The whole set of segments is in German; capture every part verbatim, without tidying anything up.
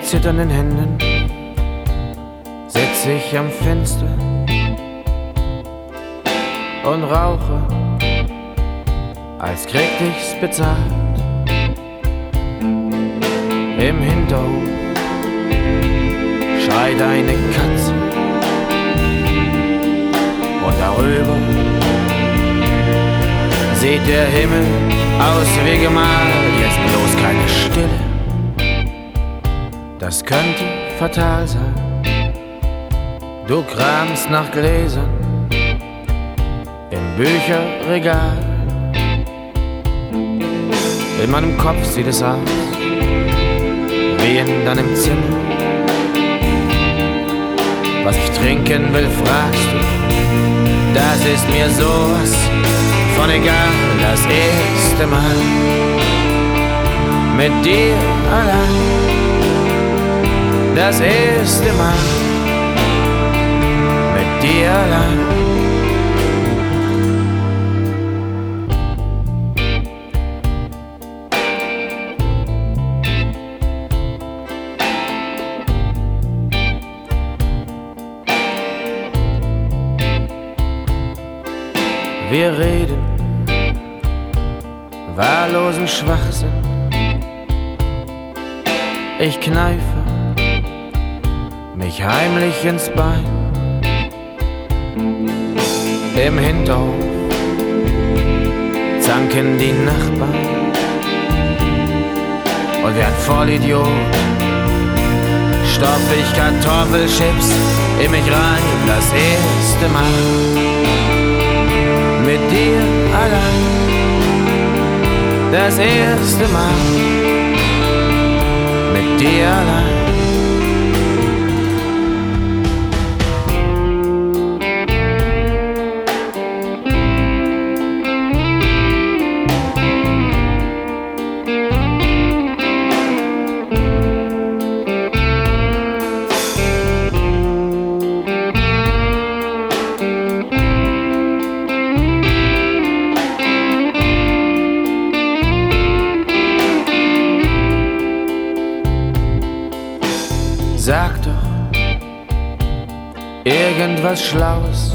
zitternden Händen sitz ich am Fenster und rauche, als krieg ich's bezahlt. Im Hinterhof schreit eine Katze und darüber sieht der Himmel aus wie gemalt. Jetzt bloß keine Stille, das könnte fatal sein. Du kramst nach Gläsern im Bücherregal. In meinem Kopf sieht es aus wie in deinem Zimmer. Was ich trinken will, fragst du, das ist mir sowas von egal. Das erste Mal mit dir allein, das erste Mal mit dir allein. Wir reden wahllosen Schwachsinn. Ich kneife mich heimlich ins Bein. Im Hinterhof zanken die Nachbarn und wie ein Vollidiot stopf ich Kartoffelchips in mich rein. Das erste Mal mit dir allein, das erste Mal mit dir allein. Sag doch irgendwas Schlaues.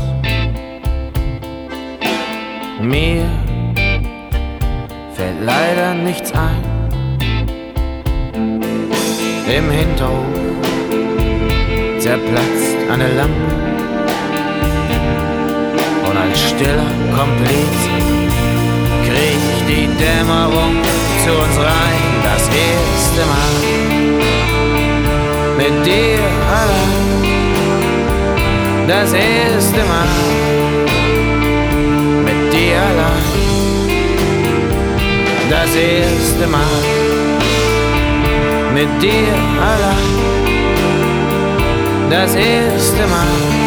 Mir fällt leider nichts ein. Im Hinterhof zerplatzt eine Lampe und als stiller Kompliz kriegt die Dämmerung zu uns rein. Das erste Mal mit dir allein, das erste Mal mit dir allein, das erste Mal mit dir allein, das erste Mal.